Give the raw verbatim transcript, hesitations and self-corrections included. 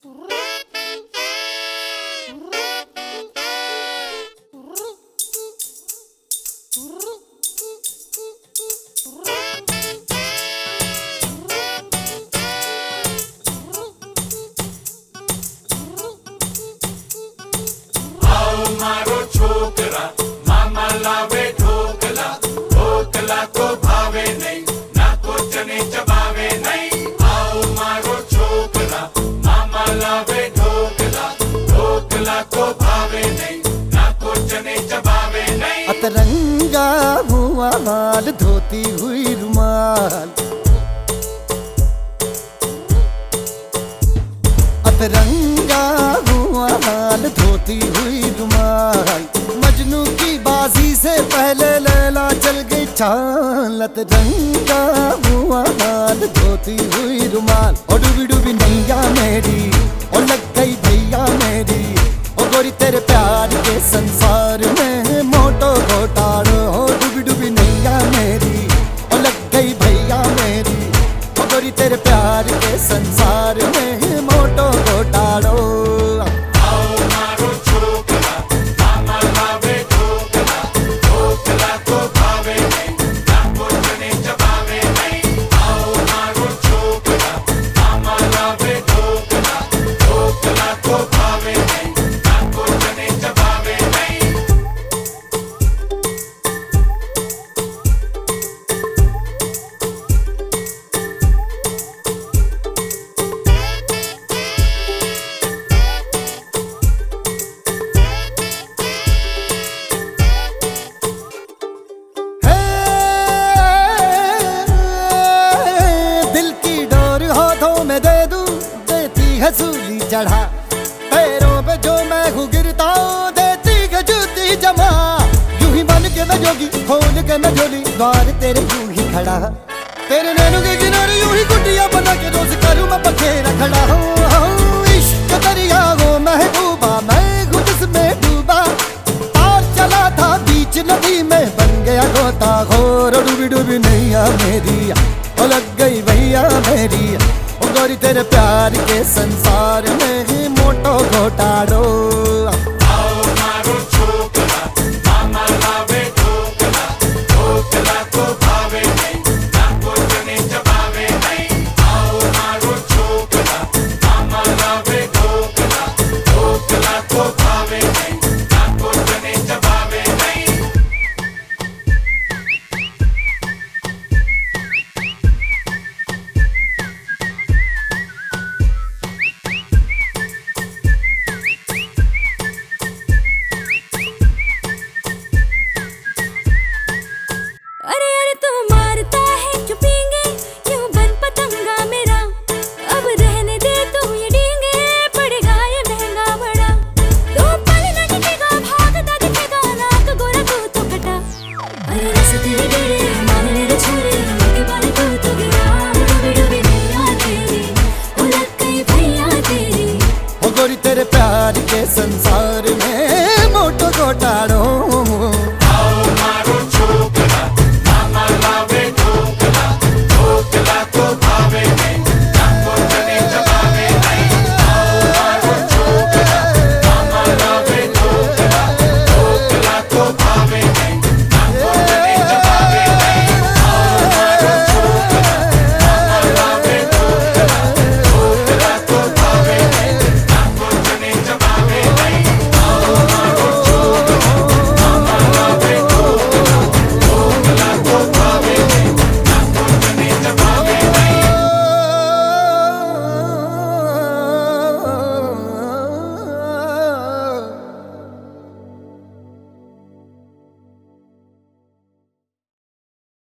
मारो छोकरा मामा लावे ढोकला ढोकला को भावे नहीं ना को चने चबावे नहीं। आओ मारो छोकरा मामा लावे ढोकला ढोकला को भावे नहीं ना को चने चबावे नहीं। अतरंगा हुआ हाल धोती हुई रुमाल, अतरंगा हुआ हाल धोती हुई रुमाल, मजनू की बाजी से पहले लैला चल गई चाल। अतरंगा हुआ हाल धोती हुई रुमाल, ओ डूबी डूबी नैया मेरी ओ लग गई भैया मेरी, ओ गोरी तेरे प्यार के संसार में मोटो घोटालो। ओ डूबी डूबी नैया मेरी ओ लग गई भैया मेरी, ओ गोरी तेरे प्यार के संसार में मोटो घोटालो। हसूली चढ़ा पैरों पे जो मैं हूँ गिरता हूँ, देती है जूती जमा। यूं ही बन के मैं जोगी खोल के मैं झोली, द्वार तेरे यूं ही खड़ा, तेरे नैनों के किनारे यूं ही गुटिया बना के रोज करूँ मैं पखेरा खड़ा हूँ। इश्क दरिया हो महबूबा मैं हूँ जिसमें डूबा, पार चला था बीच नदी में बन गया गोताखोर। डूबी डूबी नैया मेरी ओ लग गई भैया मेरी, ओ गोरी तेरे प्यार के संसार में ही मोटो घोटालो।